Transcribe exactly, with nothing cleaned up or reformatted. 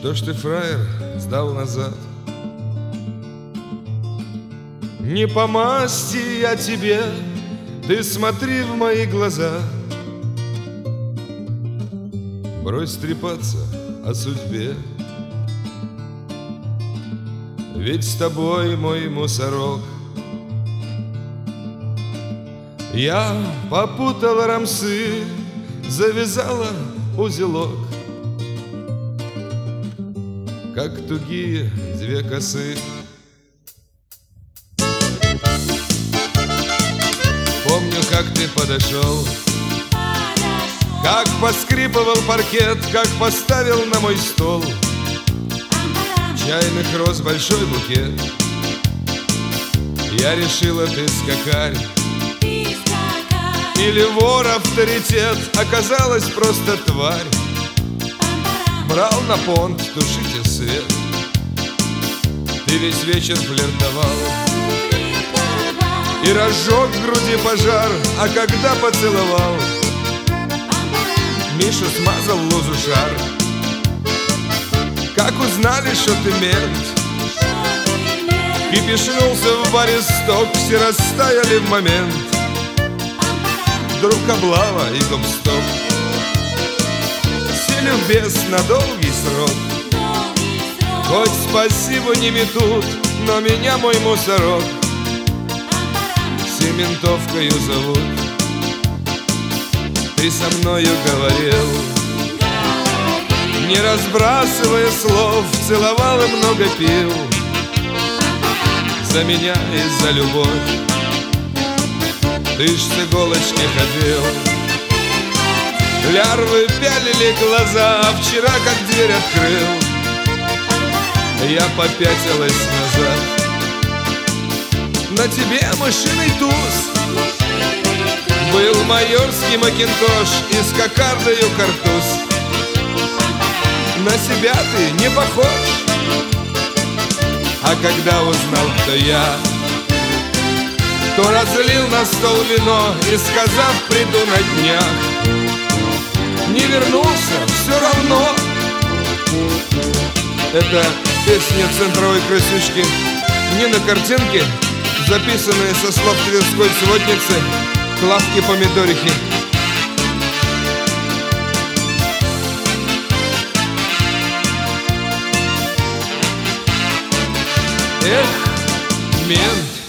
Что ж ты, фраер, сдал назад? Не по масти я тебе, ты смотри в мои глаза. Брось трепаться о судьбе, ведь с тобой мой мусорок. Я попутала рамсы, завязала узелок, как тугие две косы. Помню, как ты подошел, как поскрипывал паркет, как поставил на мой стол чайных роз большой букет. Я решила, ты скакарь или вор авторитет, оказалась просто тварь. Брал на понт, тушите свет. Ты весь вечер флиртовала и разжег в груди пожар, а когда поцеловал, Миша смазал лозу шар. Как узнали, что ты мент, кипишнулся в баре сток, все растаяли в момент. Вдруг облава и гоп-стоп, сели в бес на долгий срок. Хоть спасибо не метут, но меня мой мусорок Сементовкою зовут. Ты со мною говорил, не разбрасывая слов, целовал и много пил за меня и за любовь. Ты ж с иголочки ходил, лярвы пялили глаза, а вчера как дверь открыл, я попятилась назад. На тебе мышиный туз, был майорский макинтош и с кокардою картуз. На себя ты не похож. А когда узнал, кто я, то разлил на стол вино и, сказав, приду на днях, не вернулся все равно. Это песня центровой крысючки, не на картинке, записанная со слов тверской сводницы Клавки Помидорихи. Эх, мент.